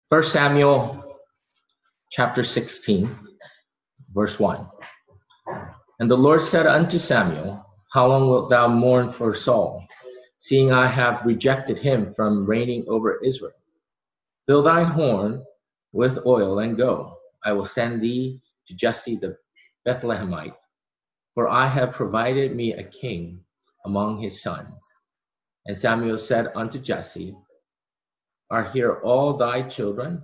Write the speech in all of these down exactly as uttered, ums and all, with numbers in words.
First Samuel chapter sixteen, verse one. And the Lord said unto Samuel, How long wilt thou mourn for Saul, seeing I have rejected him from reigning over Israel? Fill thine horn with oil and go. I will send thee to Jesse the Bethlehemite, for I have provided me a king among his sons. And Samuel said unto Jesse, Are here all thy children?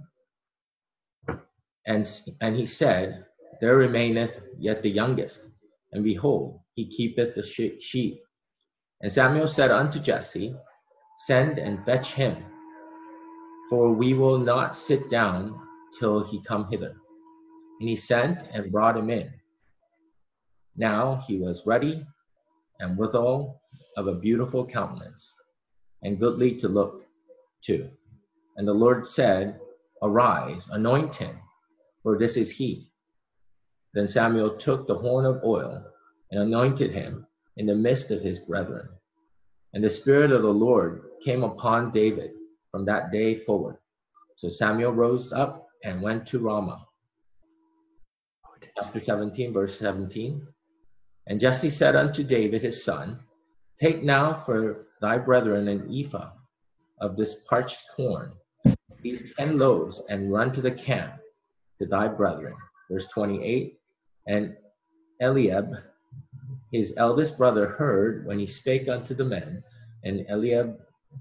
And, and he said, There remaineth yet the youngest, and behold, he keepeth the sheep. And Samuel said unto Jesse, Send and fetch him, for we will not sit down till he come hither. And he sent and brought him in. Now he was ruddy, and withal of a beautiful countenance, and goodly to look to. And the Lord said, Arise, anoint him, for this is he. Then Samuel took the horn of oil and anointed him in the midst of his brethren. And the Spirit of the Lord came upon David from that day forward. So Samuel rose up and went to Ramah. Chapter seventeen, verse seventeen. And Jesse said unto David his son, Take now for thy brethren an ephah of this parched corn, these ten loaves, and run to the camp to thy brethren. Verse twenty-eight. And Eliab, his eldest brother, heard when he spake unto the men, and Eliab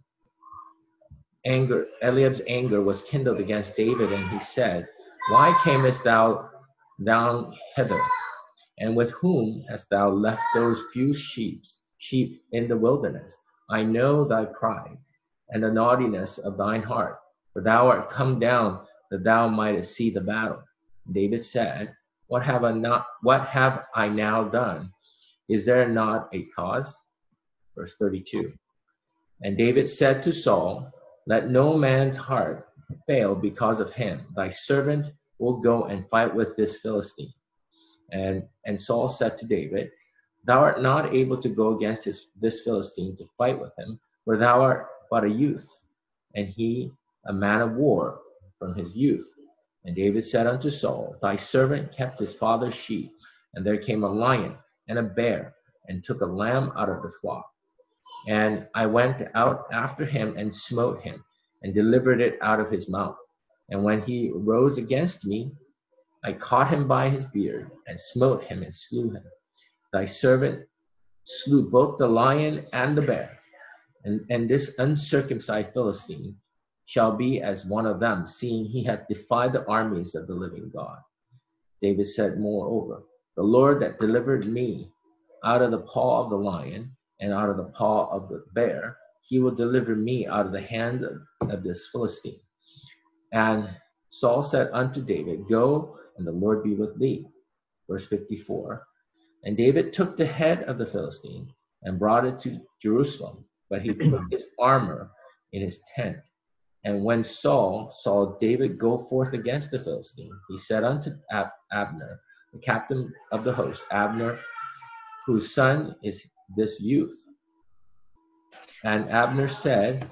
anger, Eliab's anger was kindled against David, and he said, Why camest thou down hither? And with whom hast thou left those few sheep, sheep in the wilderness? I know thy pride and the naughtiness of thine heart, for thou art come down that thou mightest see the battle. David said, What have I not? What have I now done? Is there not a cause? Verse thirty-two. And David said to Saul, Let no man's heart fail because of him. Thy servant will go and fight with this Philistine. And, and Saul said to David, Thou art not able to go against this, this Philistine to fight with him, for thou art but a youth, and he a man of war from his youth. And David said unto Saul, Thy servant kept his father's sheep, and there came a lion and a bear, and took a lamb out of the flock. And I went out after him and smote him, and delivered it out of his mouth. And when he rose against me, I caught him by his beard, and smote him, and slew him. Thy servant slew both the lion and the bear, and, and this uncircumcised Philistine shall be as one of them, seeing he hath defied the armies of the living God. David said moreover, The Lord that delivered me out of the paw of the lion and out of the paw of the bear, he will deliver me out of the hand of, of this Philistine. And Saul said unto David, Go, and the Lord be with thee. Verse fifty-four. And David took the head of the Philistine and brought it to Jerusalem, but he put his armor in his tent. And when Saul saw David go forth against the Philistine, he said unto Ab- Abner, the captain of the host, Abner, whose son is this youth? And Abner said,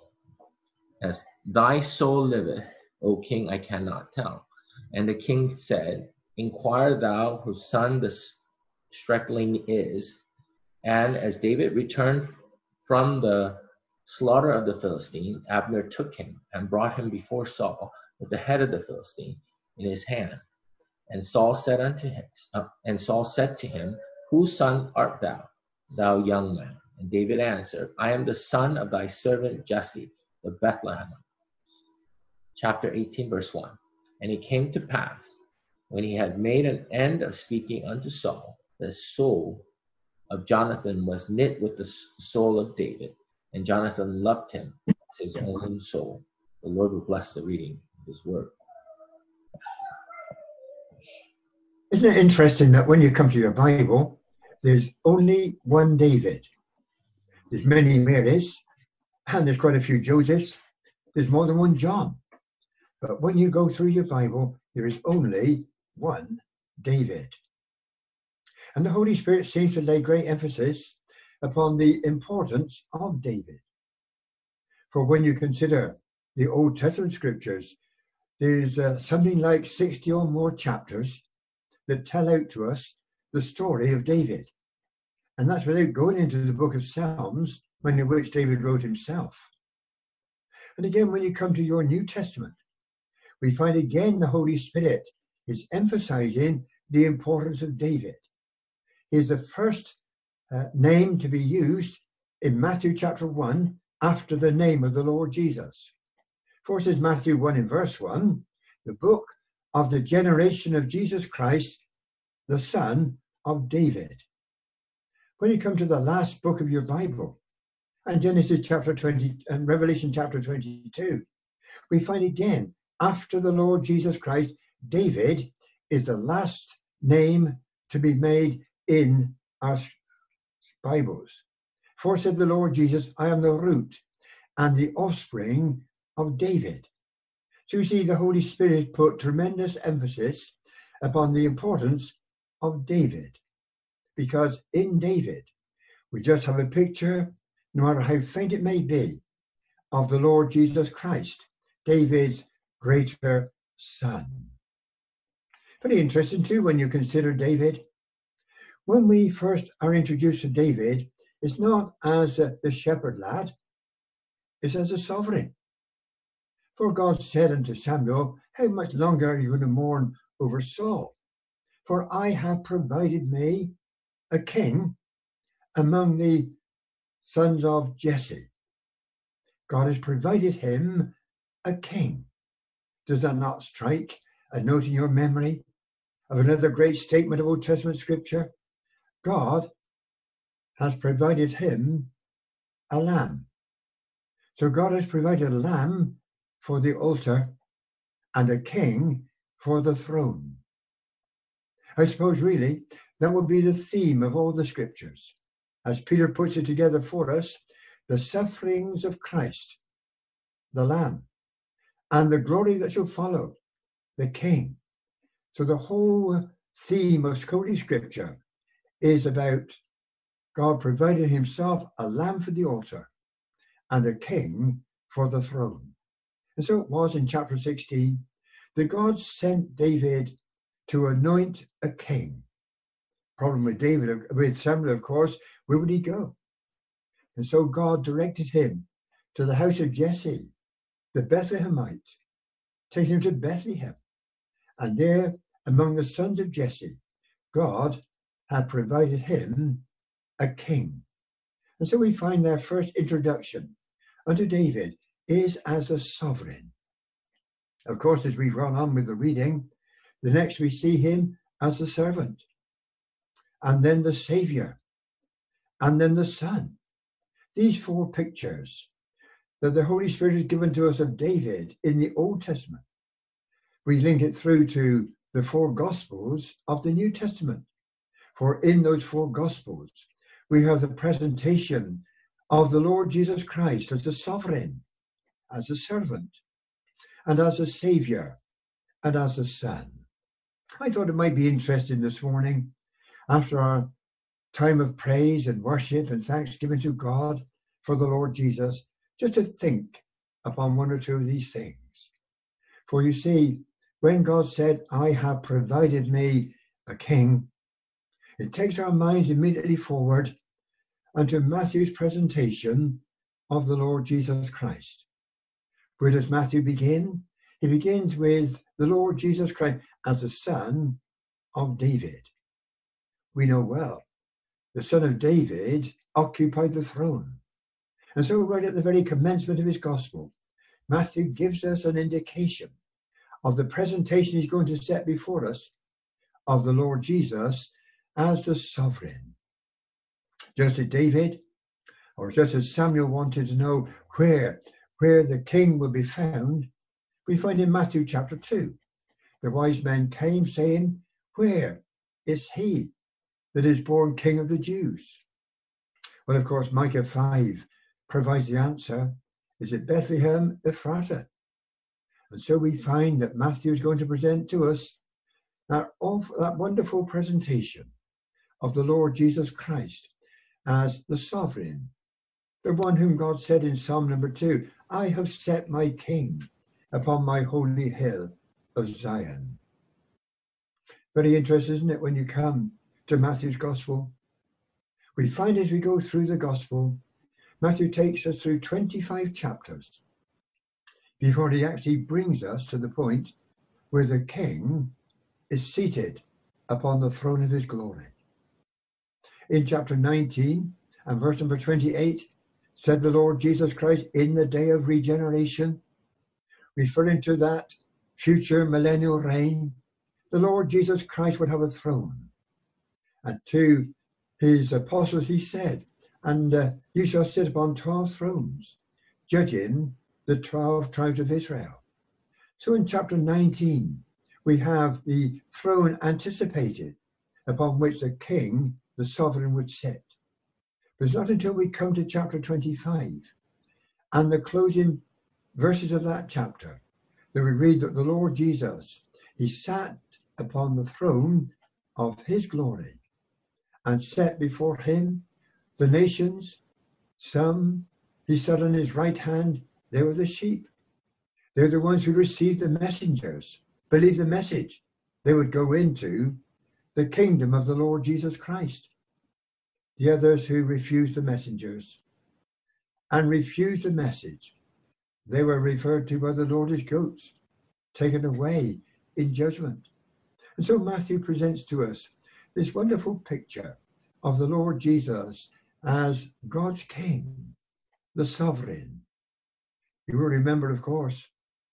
As thy soul liveth, O king, I cannot tell. And the king said, Inquire thou whose son the stripling is. And as David returned from the slaughter of the Philistine, Abner took him and brought him before Saul with the head of the Philistine in his hand. And Saul said unto him, uh, and Saul said to him, Whose son art thou, thou young man? And David answered, I am the son of thy servant Jesse, the Bethlehemite. Chapter eighteen, verse one. And it came to pass, when he had made an end of speaking unto Saul, the soul of Jonathan was knit with the soul of David, and Jonathan loved him as his own soul. The Lord will bless the reading of his word. Isn't it interesting that when you come to your Bible, there's only one David? There's many Marys, and there's quite a few Josephs. There's more than one John. But when you go through your Bible, there is only one David. And the Holy Spirit seems to lay great emphasis upon the importance of David. For when you consider the Old Testament scriptures, there's uh, something like sixty or more chapters that tell out to us the story of David. And that's without going into the book of Psalms, many of which David wrote himself. And again, when you come to your New Testament, we find again the Holy Spirit is emphasizing the importance of David. He is the first uh, name to be used in Matthew chapter one after the name of the Lord Jesus. For says Matthew one in verse one, the book of the generation of Jesus Christ, the son of David. When you come to the last book of your Bible, and Genesis chapter twenty and Revelation chapter twenty-two, we find again, after the Lord Jesus Christ, David is the last name to be made in our Bibles. For said the Lord Jesus, I am the root and the offspring of David. So you see, the Holy Spirit put tremendous emphasis upon the importance of David, because in David, we just have a picture, no matter how faint it may be, of the Lord Jesus Christ, David's greater son. Very interesting too when you consider David. When we first are introduced to David, it's not as uh, the shepherd lad, it's as a sovereign. For God said unto Samuel, how much longer are you going to mourn over Saul? For I have provided me a king among the sons of Jesse. God has provided him a king. Does that not strike a note in your memory of another great statement of Old Testament scripture? God has provided him a lamb. So God has provided a lamb for the altar and a king for the throne. I suppose really that would be the theme of all the scriptures. As Peter puts it together for us, the sufferings of Christ, the Lamb, and the glory that shall follow, the King. So the whole theme of Holy Scripture is about God providing himself a lamb for the altar and a king for the throne. And so it was in chapter sixteen that God sent David to anoint a king. Problem with David, with Samuel, of course, where would he go? And so God directed him to the house of Jesse, the Bethlehemite, take him to Bethlehem. And there, among the sons of Jesse, God had provided him a king. And so we find their first introduction unto David is as a sovereign. Of course, as we've run on with the reading, the next we see him as a servant, and then the Savior, and then the Son. These four pictures that the Holy Spirit has given to us of David in the Old Testament, we link it through to the four Gospels of the New Testament. For in those four Gospels, we have the presentation of the Lord Jesus Christ as the sovereign, as a servant, and as a Savior, and as a Son. I thought it might be interesting this morning, after our time of praise and worship and thanksgiving to God for the Lord Jesus, just to think upon one or two of these things. For you see, when God said, I have provided me a king, it takes our minds immediately forward unto Matthew's presentation of the Lord Jesus Christ. Where does Matthew begin? He begins with the Lord Jesus Christ as the son of David. We know well, the son of David occupied the throne. And so right at the very commencement of his gospel, Matthew gives us an indication of the presentation he's going to set before us of the Lord Jesus as the sovereign. Just as David, or just as Samuel wanted to know where, where the king will be found, we find in Matthew chapter two, the wise men came saying, where is he that is born King of the Jews? Well, of course, Micah five provides the answer. Is it Bethlehem Ephratah? And so we find that Matthew is going to present to us that, awful, that wonderful presentation of the Lord Jesus Christ as the sovereign, the one whom God said in Psalm number two, I have set my king upon my holy hill of Zion. Very interesting, isn't it, when you come to Matthew's Gospel? We find as we go through the Gospel, Matthew takes us through twenty-five chapters before he actually brings us to the point where the King is seated upon the throne of his glory. In chapter nineteen and verse number twenty-eight, said the Lord Jesus Christ, in the day of regeneration, referring to that future millennial reign, the Lord Jesus Christ would have a throne. And to his apostles he said, and uh, you shall sit upon twelve thrones, judging the twelve tribes of Israel. So in chapter nineteen, we have the throne anticipated upon which the king, the sovereign, would sit. But it's not until we come to chapter twenty-five and the closing verses of that chapter that we read that the Lord Jesus, he sat upon the throne of his glory and set before him the nations. Some he sat on his right hand, they were the sheep. They're the ones who received the messengers, believed the message. They would go into the kingdom of the Lord Jesus Christ. The others who refused the messengers and refused the message, they were referred to by the Lord as goats, taken away in judgment. And so Matthew presents to us this wonderful picture of the Lord Jesus as God's King, the sovereign. You will remember, of course,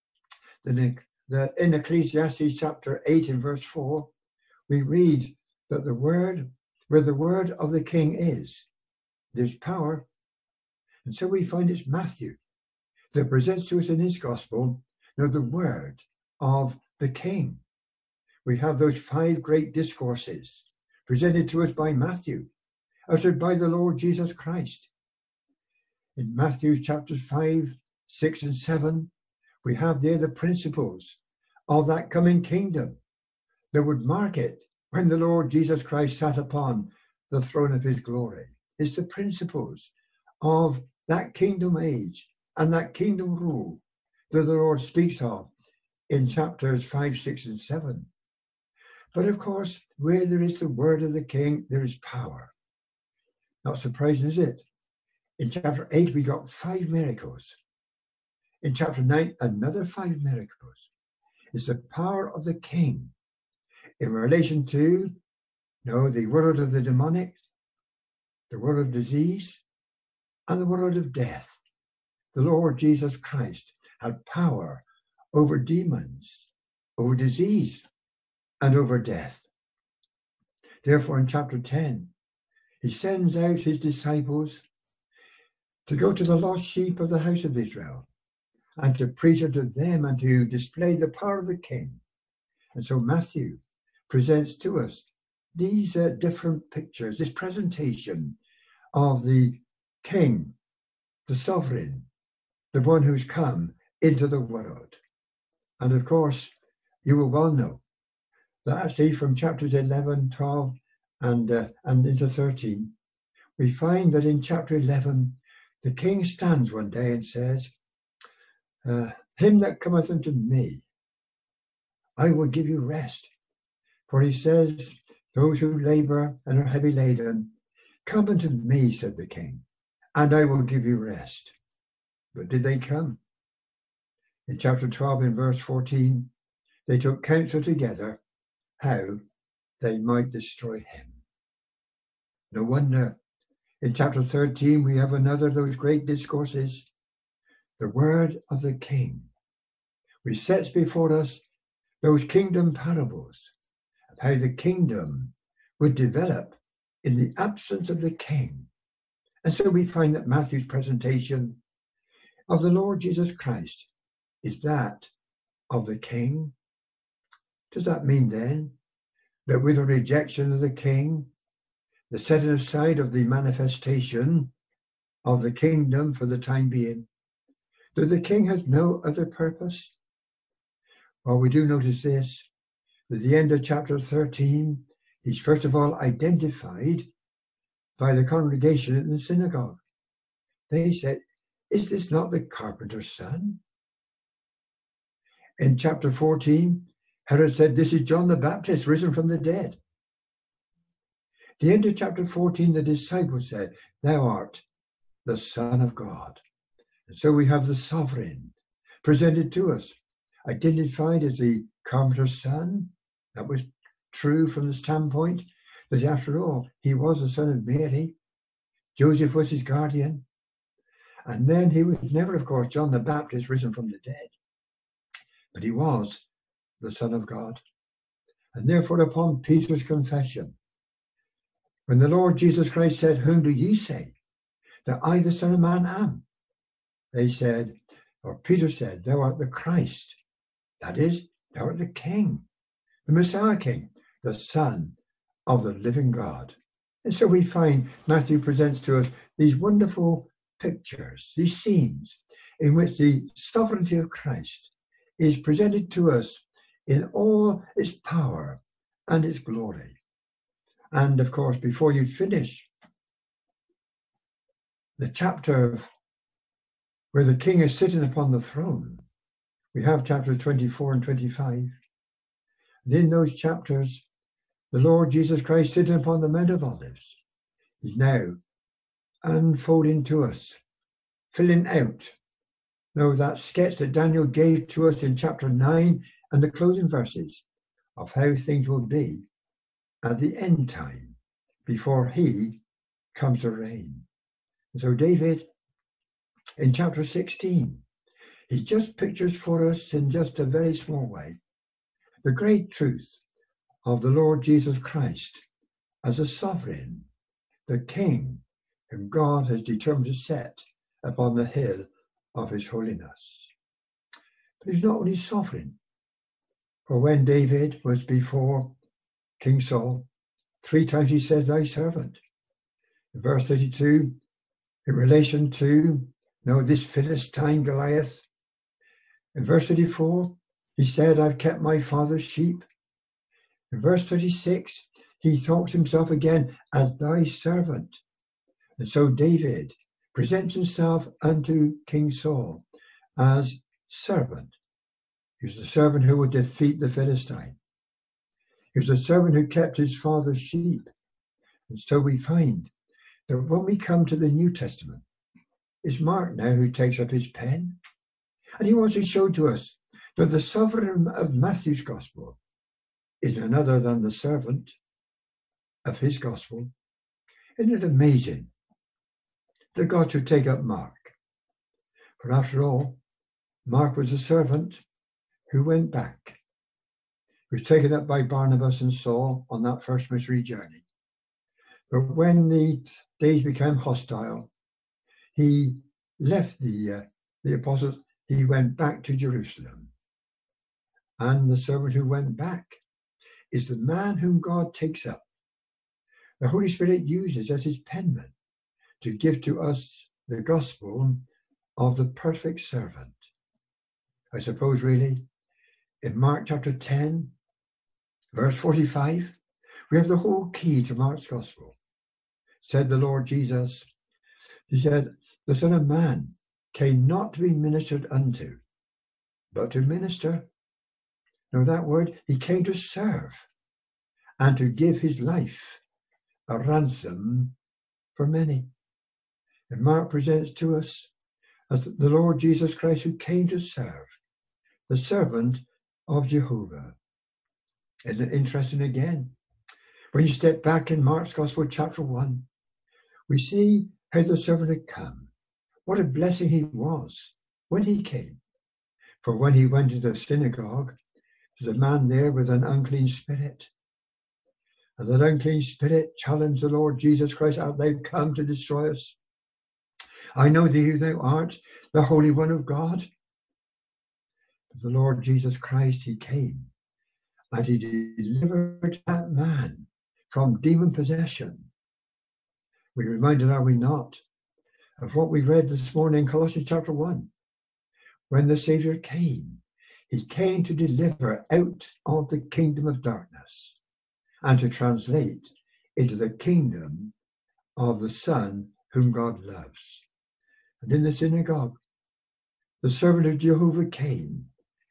that in Ecclesiastes chapter eight and verse four, we read that the word, where the word of the King is, there's power. And so we find it's Matthew that presents to us in his gospel, you know, the word of the King. We have those five great discourses presented to us by Matthew, uttered by the Lord Jesus Christ. In Matthew chapters five, six, and seven, we have there the principles of that coming kingdom that would mark it when the Lord Jesus Christ sat upon the throne of his glory. It's the principles of that kingdom age and that kingdom rule that the Lord speaks of in chapters five, six, and seven. But of course, where there is the word of the King, there is power. Not surprising, is it? In chapter eight, we got five miracles. In chapter nine, another five miracles. It's the power of the King in relation to, you know, the world of the demonic, the world of disease, and the world of death. The Lord Jesus Christ had power over demons, over disease, and over death. Therefore, in chapter ten, he sends out his disciples to go to the lost sheep of the house of Israel and to preach unto them and to display the power of the King. And so Matthew presents to us these uh, different pictures, this presentation of the King, the sovereign, the one who's come into the world. And of course, you will well know that actually from chapters eleven, twelve, and, uh, and into thirteen, we find that in chapter eleven, the King stands one day and says, uh, him that cometh unto me, I will give you rest. For he says, those who labor and are heavy laden, come unto me, said the King, and I will give you rest. But did they come? In chapter twelve, in verse fourteen, they took counsel together how they might destroy him. No wonder. In chapter thirteen, we have another of those great discourses, the word of the King, which sets before us those kingdom parables of how the kingdom would develop in the absence of the King. And so we find that Matthew's presentation of the Lord Jesus Christ is that of the King. Does that mean then that with a rejection of the King, the setting aside of the manifestation of the kingdom for the time being, that the King has no other purpose? Well, we do notice this. At the end of chapter thirteen, he's first of all identified by the congregation in the synagogue. They said, is this not the carpenter's son? In chapter fourteen, Herod said, "This is John the Baptist risen from the dead." At the end of chapter fourteen, the disciples said, "Thou art the Son of God." And so we have the sovereign presented to us, identified as the carpenter's son. That was true from the standpoint that, after all, he was the son of Mary. Joseph was his guardian. And then he was never, of course, John the Baptist risen from the dead. But he was the Son of God. And therefore, upon Peter's confession, when the Lord Jesus Christ said, "Whom do ye say that I, the Son of Man, am?" They said, or Peter said, "Thou art the Christ." That is, thou art the King, the Messiah King, the Son of the living God. And so we find Matthew presents to us these wonderful pictures, these scenes in which the sovereignty of Christ is presented to us in all its power and its glory. And of course, before you finish the chapter where the king is sitting upon the throne, we have chapters twenty-four and twenty-five. And in those chapters, the Lord Jesus Christ sitting upon the Mount of Olives is now unfolding to us, filling out now that sketch that Daniel gave to us in chapter nine and the closing verses of how things will be at the end time before he comes to reign. And so David, in chapter sixteen, he just pictures for us in just a very small way the great truth of the Lord Jesus Christ as a sovereign, the King whom God has determined to set upon the hill of his holiness. But he's not only sovereign, for when David was before King Saul, three times he says, "Thy servant." In verse thirty-two, in relation to you know, this Philistine Goliath. In verse thirty-four, he said, "I've kept my father's sheep." In verse thirty-six, he talks himself again as thy servant. And so David presents himself unto King Saul as servant. He was the servant who would defeat the Philistine. He was a servant who kept his father's sheep. And so we find that when we come to the New Testament, it's Mark now who takes up his pen. And he wants to show to us that the sovereign of Matthew's gospel is none other than the servant of his gospel. Isn't it amazing that God should take up Mark? For after all, Mark was a servant who went back. He was taken up by Barnabas and Saul on that first missionary journey. But when the days became hostile, he left the, uh, the apostles. He went back to Jerusalem. And the servant who went back is the man whom God takes up. The Holy Spirit uses as his penman to give to us the gospel of the perfect servant. I suppose really in Mark chapter ten, verse forty-five, we have the whole key to Mark's gospel. Said the Lord Jesus, he said, "The Son of Man came not to be ministered unto, but to minister." Now that word, he came to serve and to give his life a ransom for many. And Mark presents to us as the Lord Jesus Christ who came to serve, the servant of Jehovah. Isn't it interesting again? When you step back in Mark's Gospel, chapter one, we see how the servant had come. What a blessing he was when he came. For when he went into the synagogue, there was a man there with an unclean spirit. And that unclean spirit challenged the Lord Jesus Christ, "Art thou come to destroy us? I know thee who thou art, the Holy One of God." But the Lord Jesus Christ, he came and he delivered that man from demon possession. We're reminded, are we not, of what we read this morning in Colossians chapter one. When the Savior came, he came to deliver out of the kingdom of darkness and to translate into the kingdom of the Son whom God loves. And in the synagogue, the servant of Jehovah came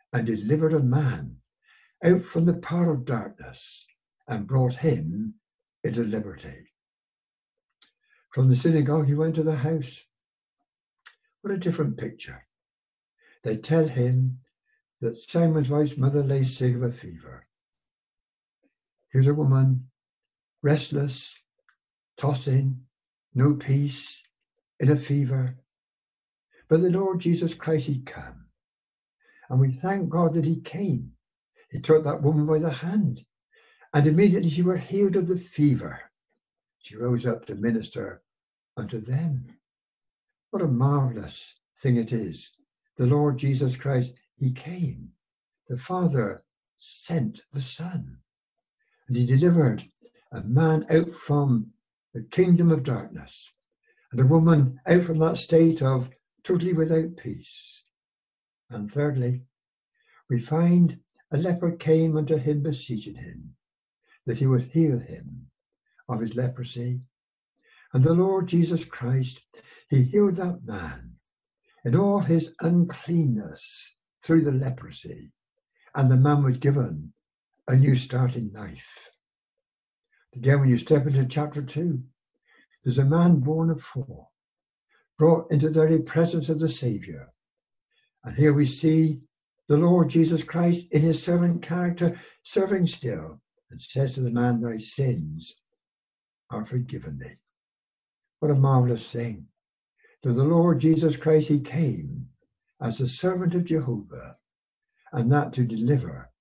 and delivered a man out from the power of darkness and brought him into liberty. From the synagogue, he went to the house. What a different picture. They tell him that Simon's wife's mother lay sick of a fever. Here's a woman, restless, tossing, no peace, in a fever. But the Lord Jesus Christ, he came. And we thank God that he came. He took that woman by the hand, and immediately she was healed of the fever. She rose up to minister unto them. What a marvelous thing it is. The Lord Jesus Christ, he came. The Father sent the Son, and he delivered a man out from the kingdom of darkness, and a woman out from that state of totally without peace. And thirdly, we find a leper came unto him beseeching him that he would heal him of his leprosy. And the Lord Jesus Christ, he healed that man in all his uncleanness through the leprosy, and the man was given a new start in life. Again, when you step into chapter two, there's a man born of four, brought into the very presence of the Saviour. And here we see the Lord Jesus Christ in his servant character, serving still, and says to the man, thy sins are forgiven thee. What a marvelous thing. To the Lord Jesus Christ, he came as the servant of Jehovah, and that to deliver.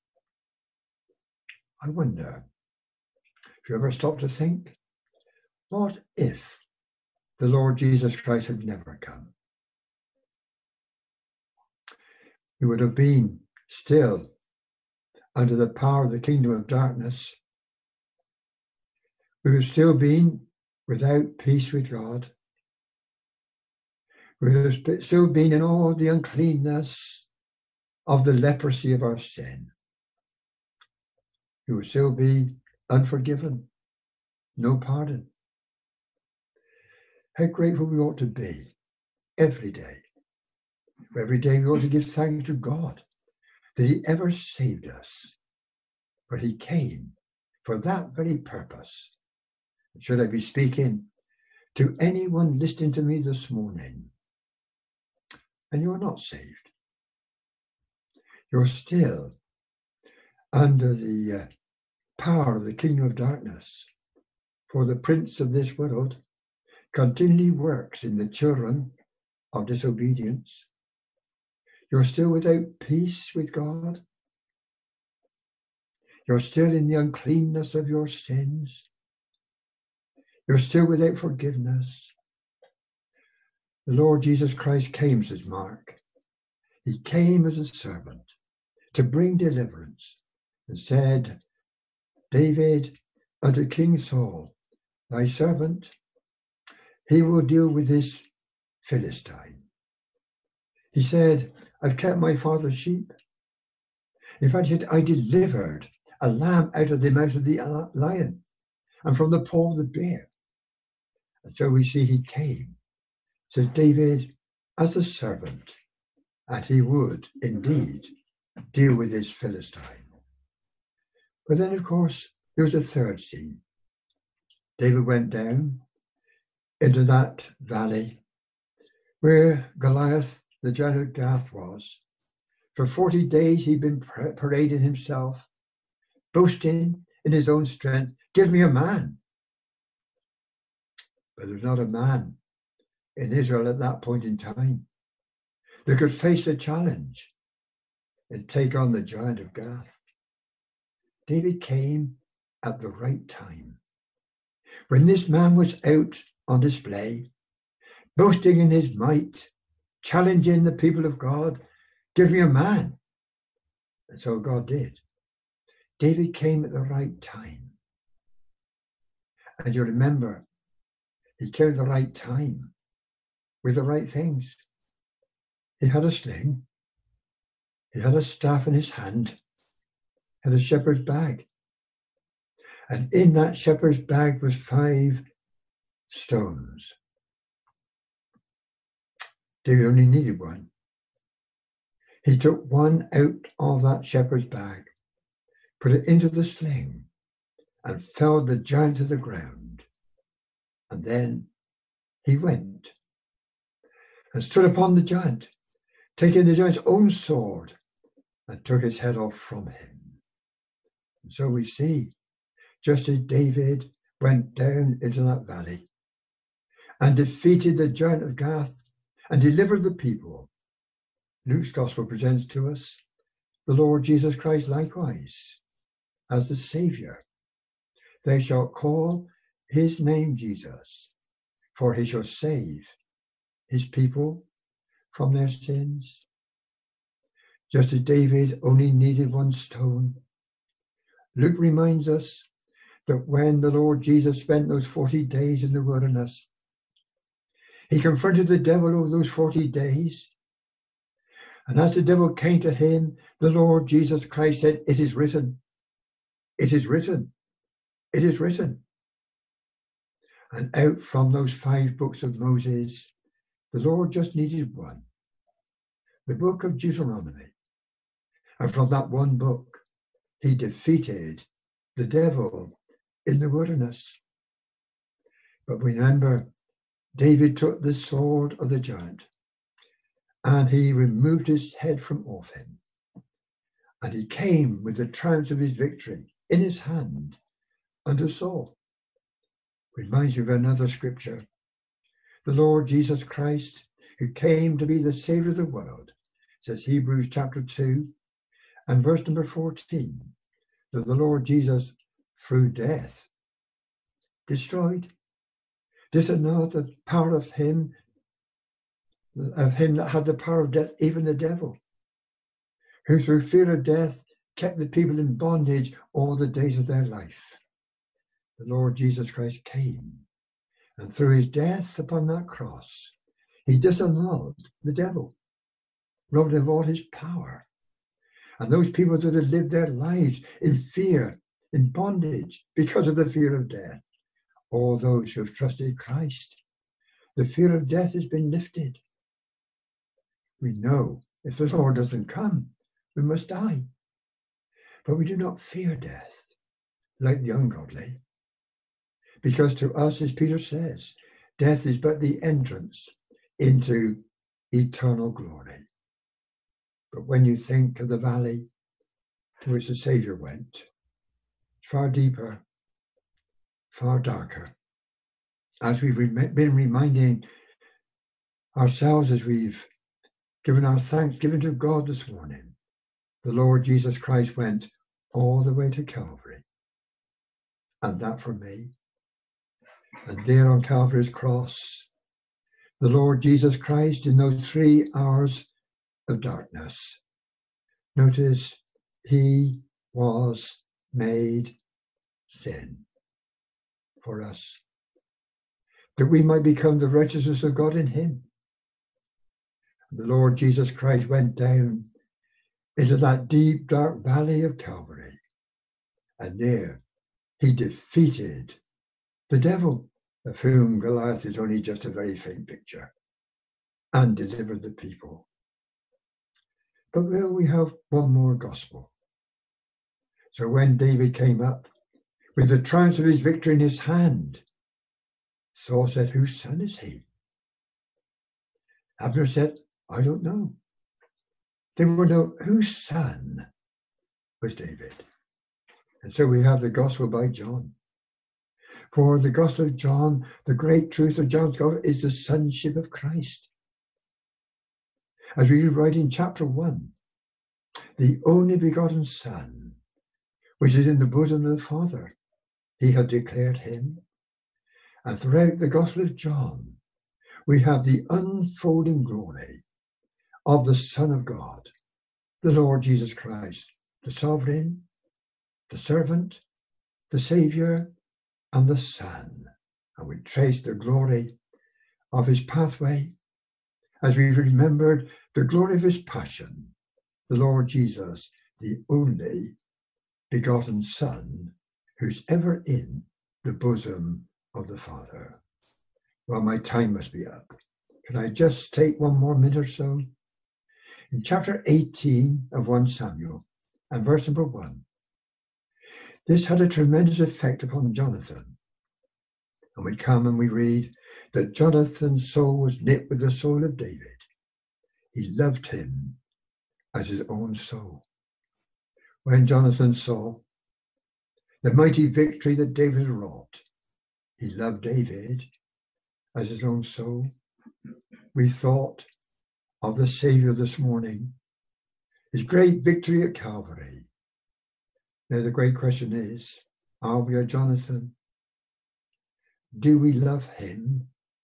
I wonder, if you ever stop to think, what if the Lord Jesus Christ had never come? We would have been still under the power of the kingdom of darkness. We would have still been without peace with God. We would have still been in all the uncleanness of the leprosy of our sin. We would still be unforgiven, no pardon. How grateful we ought to be every day. Every day we ought to give thanks to God that he ever saved us. For he came for that very purpose. And should I be speaking to anyone listening to me this morning, and you're not saved, you're still under the uh, power of the kingdom of darkness, for the prince of this world continually works in the children of disobedience. You're still without peace with God. You're still in the uncleanness of your sins. You're still without forgiveness. The Lord Jesus Christ came, says Mark. He came as a servant to bring deliverance, and said, David, unto King Saul, thy servant, he will deal with this Philistine. He said, I've kept my father's sheep. In fact, I delivered a lamb out of the mouth of the lion and from the paw of the bear. And so we see he came, says David, as a servant, and he would indeed deal with this Philistine. But then, of course, there was a third scene. David went down into that valley where Goliath, the giant of Gath, was. For forty days he'd been parading himself, boasting in his own strength, give me a man. But there's not a man in Israel at that point in time that could face the challenge and take on the giant of Gath. David came at the right time, when this man was out on display, boasting in his might, challenging the people of God, give me a man. And so God did. David came at the right time. And you remember, he came at the right time with the right things. He had a sling. He had a staff in his hand, had a shepherd's bag. And in that shepherd's bag was five stones. David only needed one. He took one out of that shepherd's bag, put it into the sling, and felled the giant to the ground. And then he went and stood upon the giant, taking the giant's own sword, and took his head off from him. And so we see, just as David went down into that valley and defeated the giant of Gath and delivered the people, Luke's gospel presents to us the Lord Jesus Christ likewise as the Saviour. They shall call his name Jesus, for he shall save his people from their sins. Just as David only needed one stone, Luke reminds us that when the Lord Jesus spent those forty days in the wilderness, he confronted the devil over those forty days. And as the devil came to him, the Lord Jesus Christ said, "It is written, it is written, it is written." And out from those five books of Moses, the Lord just needed one, the book of Deuteronomy. And from that one book, he defeated the devil in the wilderness. But remember, David took the sword of the giant and he removed his head from off him. And he came with the triumph of his victory in his hand unto Saul. Reminds you of another scripture. The Lord Jesus Christ, who came to be the Savior of the world, says Hebrews chapter two and verse number fourteen, that the Lord Jesus, through death, destroyed, disannulled the power of him, of him that had the power of death, even the devil, who through fear of death kept the people in bondage all the days of their life. The Lord Jesus Christ came, and through his death upon that cross, he disannulled the devil, robbed him of all his power. And those people that had lived their lives in fear, in bondage, because of the fear of death, all those who have trusted Christ, the fear of death has been lifted. We know if the Lord doesn't come, we must die. But we do not fear death like the ungodly, because to us, as Peter says, death is but the entrance into eternal glory. But when you think of the valley to which the Saviour went, far deeper, far darker, as we've been reminding ourselves as we've given our thanksgiving to God this morning, the Lord Jesus Christ went all the way to Calvary, and that for me. And there on Calvary's cross, the Lord Jesus Christ, in those three hours of darkness, notice, he was made sin for us, that we might become the righteousness of God in him. The Lord Jesus Christ went down into that deep, dark valley of Calvary, and there he defeated the devil, of whom Goliath is only just a very faint picture, and delivered the people. But well, we have one more gospel. So when David came up with the triumph of his victory in his hand, Saul said, "Whose son is he?" Abner said, "I don't know." They would know whose son was David. And so we have the gospel by John. For the gospel of John, the great truth of John's gospel is the sonship of Christ. As we read in chapter one, the only begotten Son, which is in the bosom of the Father, he had declared him. And throughout the gospel of John, we have the unfolding glory of the Son of God, the Lord Jesus Christ, the sovereign, the servant, the Saviour, and the Son. And we trace the glory of his pathway as we remembered the glory of his passion, the Lord Jesus, the only begotten Son, who's ever in the bosom of the Father. Well, my time must be up. Can I just take one more minute or so? In chapter eighteen of First Samuel and verse number one, this had a tremendous effect upon Jonathan. And we come and we read that Jonathan's soul was knit with the soul of David. He loved him as his own soul. When Jonathan saw the mighty victory that David wrought, he loved David as his own soul. We thought of the Saviour this morning, his great victory at Calvary. Now the great question is, are we a Jonathan? Do we love him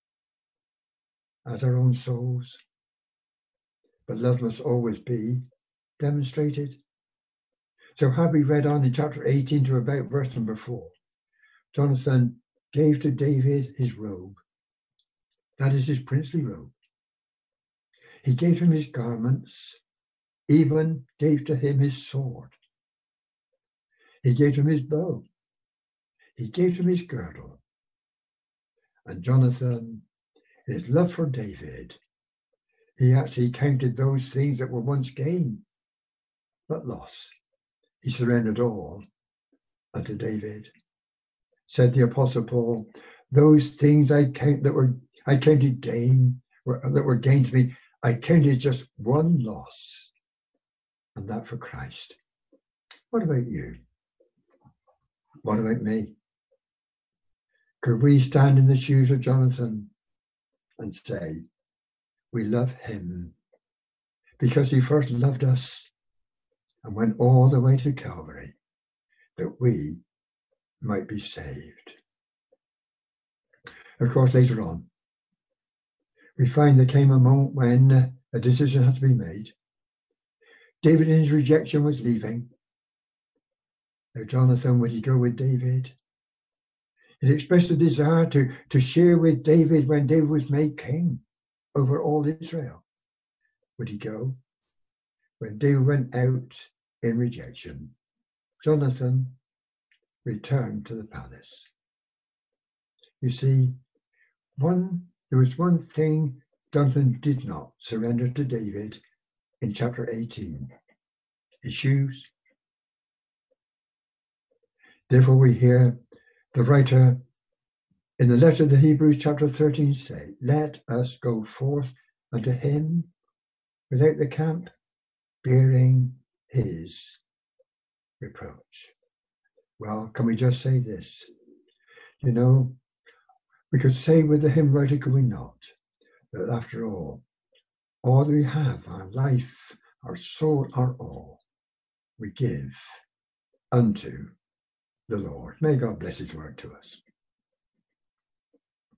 as our own souls? But love must always be demonstrated. So have we read on in chapter eighteen to about verse number four. Jonathan gave to David his robe. That is his princely robe. He gave him his garments, even gave to him his sword. He gave him his bow. He gave him his girdle. And Jonathan, his love for David, he actually counted those things that were once gain, but loss. He surrendered all unto David. Said the Apostle Paul, those things I count that were I counted gain, were, that were gains to me, I counted just one loss, and that for Christ. What about you? What about me? Could we stand in the shoes of Jonathan and say, we love him because he first loved us and went all the way to Calvary that we might be saved? Of course, later on, we find there came a moment when a decision had to be made. David in his rejection was leaving. Now, Jonathan, would he go with David? He expressed a desire to, to share with David when David was made king over all Israel. Would he go? When David went out in rejection, Jonathan returned to the palace. You see, one there was one thing Jonathan did not surrender to David in chapter eighteen, his shoes. Therefore we hear the writer in the letter to Hebrews chapter thirteen say, let us go forth unto him without the camp, bearing his reproach. Well, can we just say this? You know, we could say with the hymn writer, could we not, that after all, all that we have, our life, our soul, our all, we give unto the Lord. May God bless his word to us.